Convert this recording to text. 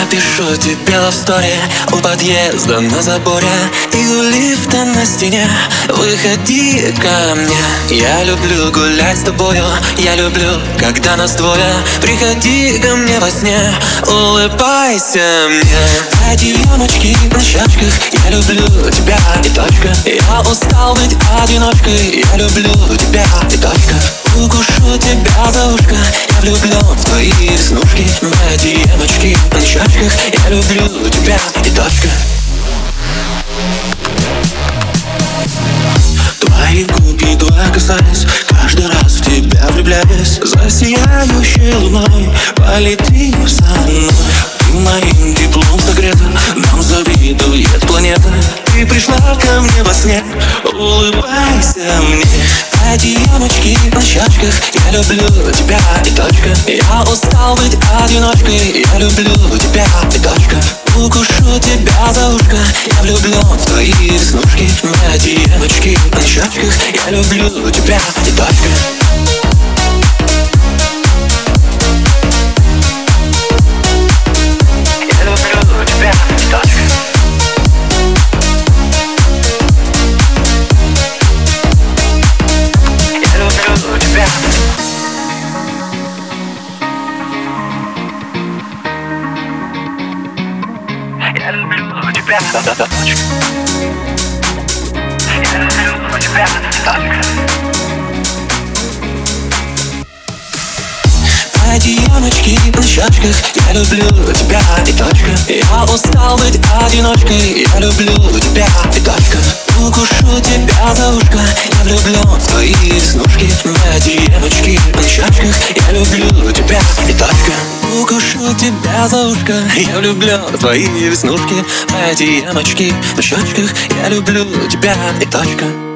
напишу тебе лавстори у подъезда на заборе и у лифта на стене. Выходи ко мне. Я люблю гулять с тобою, я люблю, когда нас двое. Приходи ко мне во сне, улыбайся мне. Эти ямочки на щечках, я люблю тебя и точка. Я устал быть одиночкой, я люблю тебя и точка. Укушу тебя за ушко, я влюблен в твои веснушки. Эти ямочки на щечках, я люблю тебя и точка. Твои губы, твоя касаясь, каждый раз в тебя влюбляюсь. За сияющей луной полети со мной. Ты моим теплом согрета, нам завидует планета. Ты пришла ко мне во сне, улыбайся мне. Эти ямочки на щечках, я люблю тебя и точка. Я устал быть одиночкой, я люблю тебя и точка. Укушу тебя за ушко, я влюблен в твои веснушки. Эти ямочки на щечках, я люблю тебя и точка. Я люблю тебя, точка. Я люблю тебя, точка. Эти ямочки на щечках, я люблю тебя и точка. Я устал быть одиночкой, я люблю тебя и точка. Укушу тебя за ушко, я влюблен в твои веснушки. Эти ямочки на щечках, я люблю тебя и точка. Укушу тебя за ушко, я влюблен в твои веснушки. Эти ямочки на щечках, я люблю тебя и точка.